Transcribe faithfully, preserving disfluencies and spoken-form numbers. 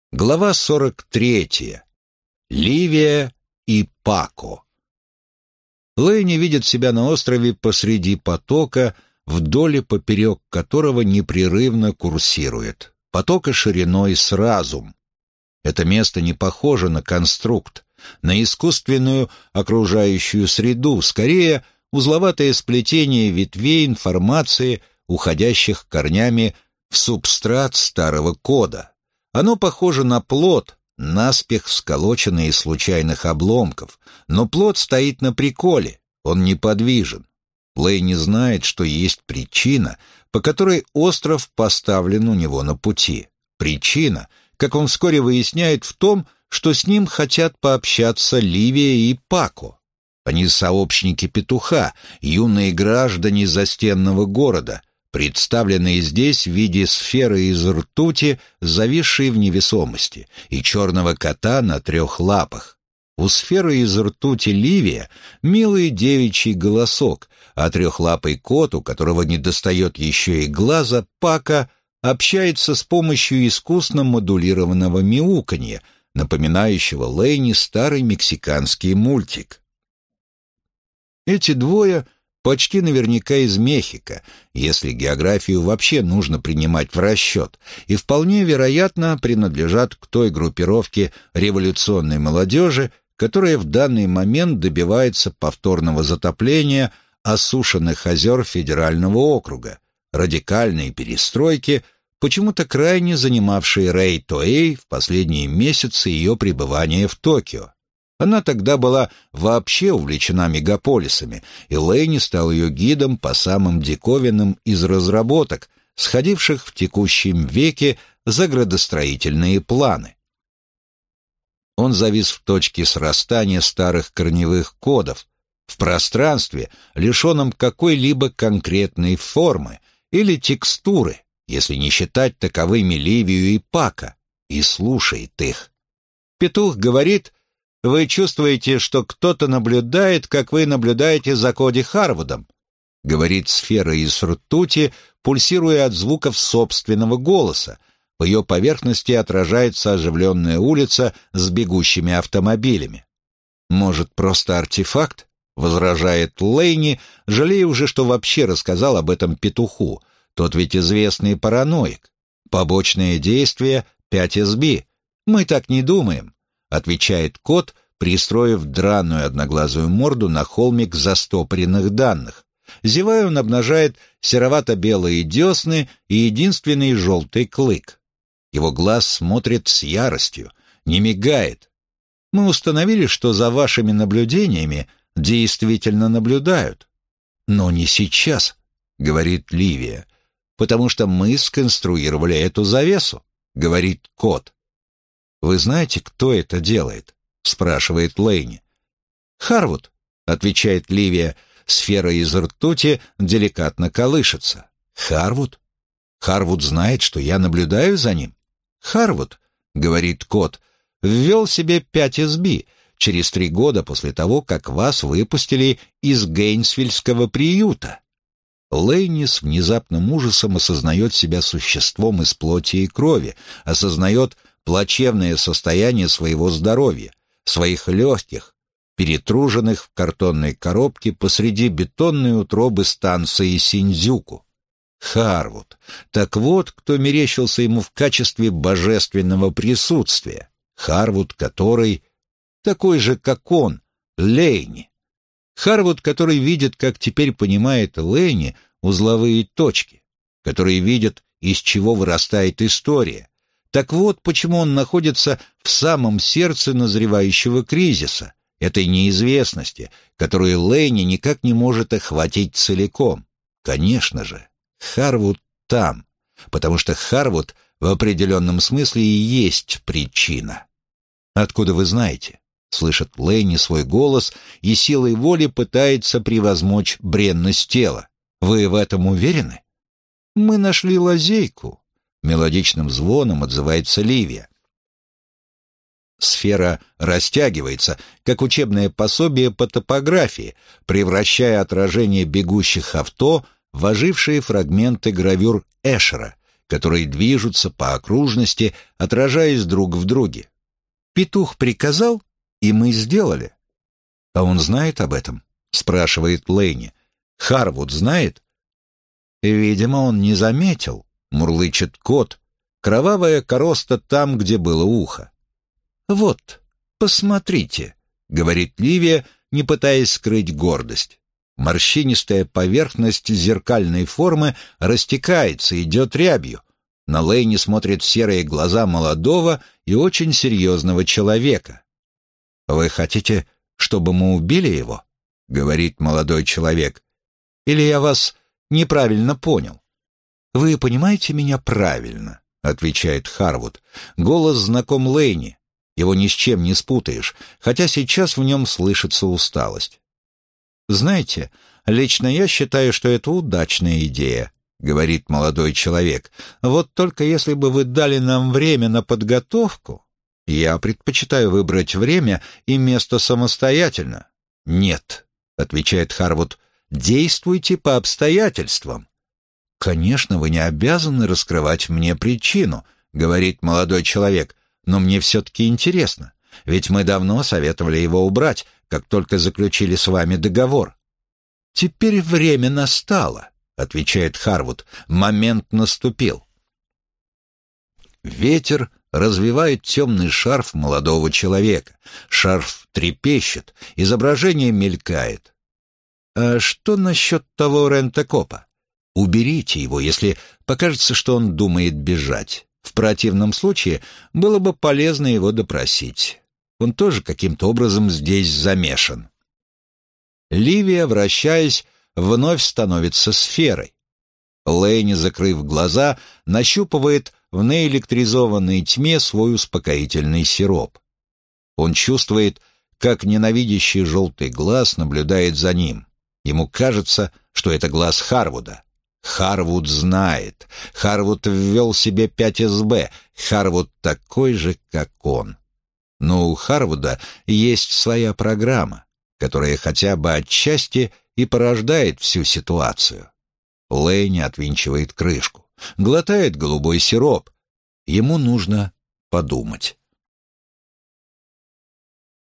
Глава сорок третья. Ливия и Пако. Лэйни видит себя на острове посреди потока, вдоль и поперек которого непрерывно курсирует. Потока шириной с разум. Это место не похоже на конструкт, на искусственную окружающую среду, скорее узловатое сплетение ветвей информации, уходящих корнями в субстрат старого кода. Оно похоже на плод, наспех сколоченный из случайных обломков, но плод стоит на приколе, он неподвижен. Лэйни знает, что есть причина, по которой остров поставлен у него на пути. Причина, как он вскоре выясняет, в том, что с ним хотят пообщаться Ливия и Пако. Они сообщники петуха, юные граждане застенного города, представленные здесь в виде сферы из ртути, зависшей в невесомости, и черного кота на трех лапах. У сферы из ртути Ливия милый девичий голосок, а трехлапый кот, у которого недостает еще и глаза, Пака, общается с помощью искусно модулированного мяуканья, напоминающего Лэйни старый мексиканский мультик. Эти двое почти наверняка из Мехико, если географию вообще нужно принимать в расчет, и вполне вероятно принадлежат к той группировке революционной молодежи, которая в данный момент добивается повторного затопления осушенных озер федерального округа, радикальной перестройки, почему-то крайне занимавшей Рэй Тоэй в последние месяцы ее пребывания в Токио. Она тогда была вообще увлечена мегаполисами, и Лэйни стал ее гидом по самым диковинным из разработок, сходивших в текущем веке за градостроительные планы. Он завис в точке срастания старых корневых кодов, в пространстве, лишенном какой-либо конкретной формы или текстуры, если не считать таковыми Ливию и Пако, и слушает их. Петух говорит: «Вы чувствуете, что кто-то наблюдает, как вы наблюдаете за Коди Харвудом», — говорит сфера из ртути, пульсируя от звуков собственного голоса. По ее поверхности отражается оживленная улица с бегущими автомобилями. «Может, просто артефакт?» — возражает Лэйни, жалея уже, что вообще рассказал об этом петуху. Тот ведь известный параноик. Побочное действие пять эс би. Мы так не думаем, отвечает кот, пристроив драную одноглазую морду на холмик застопоренных данных. Зевая, он обнажает серовато-белые десны и единственный желтый клык. Его глаз смотрит с яростью, не мигает. Мы установили, что за вашими наблюдениями действительно наблюдают. Но не сейчас, говорит Ливия, потому что мы сконструировали эту завесу, говорит кот. «Вы знаете, кто это делает?» — спрашивает Лэйни. «Харвуд», — отвечает Ливия, сфера из ртути деликатно колышется. «Харвуд? Харвуд знает, что я наблюдаю за ним?» «Харвуд», — говорит кот, — «ввел себе пять эс би через три года после того, как вас выпустили из Гейнсвильского приюта». Лэйни с внезапным ужасом осознает себя существом из плоти и крови, осознает плачевное состояние своего здоровья, своих легких, перетруженных в картонной коробке посреди бетонной утробы станции Синдзюку. Харвуд. Так вот, кто мерещился ему в качестве божественного присутствия. Харвуд, который такой же, как он, Лэйни. Харвуд, который видит, как теперь понимает Лэйни, узловые точки, который видит, из чего вырастает история. Так вот, почему он находится в самом сердце назревающего кризиса, этой неизвестности, которую Лэйни никак не может охватить целиком. Конечно же, Харвуд там, потому что Харвуд в определенном смысле и есть причина. «Откуда вы знаете?» — слышит Лэйни свой голос и силой воли пытается превозмочь бренность тела. «Вы в этом уверены?» «Мы нашли лазейку», — мелодичным звоном отзывается Ливия. Сфера растягивается, как учебное пособие по топографии, превращая отражение бегущих авто в ожившие фрагменты гравюр Эшера, которые движутся по окружности, отражаясь друг в друге. Петух приказал, и мы сделали. «А он знает об этом?» — спрашивает Лэйни. «Харвуд знает?» «Видимо, он не заметил», — мурлычет кот. Кровавая короста там, где было ухо. «Вот, посмотрите», — говорит Ливия, не пытаясь скрыть гордость. Морщинистая поверхность зеркальной формы растекается, идет рябью. На Лэйни смотрят серые глаза молодого и очень серьезного человека. «Вы хотите, чтобы мы убили его?» — говорит молодой человек. «Или я вас неправильно понял?» «Вы понимаете меня правильно», — отвечает Харвуд. Голос знаком Лэйни. Его ни с чем не спутаешь, хотя сейчас в нем слышится усталость. «Знаете, лично я считаю, что это удачная идея», — говорит молодой человек. «Вот только если бы вы дали нам время на подготовку, я предпочитаю выбрать время и место самостоятельно». «Нет», — отвечает Харвуд, — «действуйте по обстоятельствам». «Конечно, вы не обязаны раскрывать мне причину», — говорит молодой человек, «но мне все-таки интересно, ведь мы давно советовали его убрать, как только заключили с вами договор». «Теперь время настало», — отвечает Харвуд, — «момент наступил». Ветер развивает темный шарф молодого человека. Шарф трепещет, изображение мелькает. «А что насчет того рентекопа? Уберите его, если покажется, что он думает бежать. В противном случае было бы полезно его допросить. Он тоже каким-то образом здесь замешан». Ливия, вращаясь, вновь становится сферой. Лэйни, закрыв глаза, нащупывает в наэлектризованной тьме свой успокоительный сироп. Он чувствует, как ненавидящий желтый глаз наблюдает за ним. Ему кажется, что это глаз Харвуда. Харвуд знает. Харвуд ввел себе пять эс бэ. Харвуд такой же, как он. Но у Харвуда есть своя программа, которая хотя бы отчасти и порождает всю ситуацию. Лэйни отвинчивает крышку, глотает голубой сироп. Ему нужно подумать.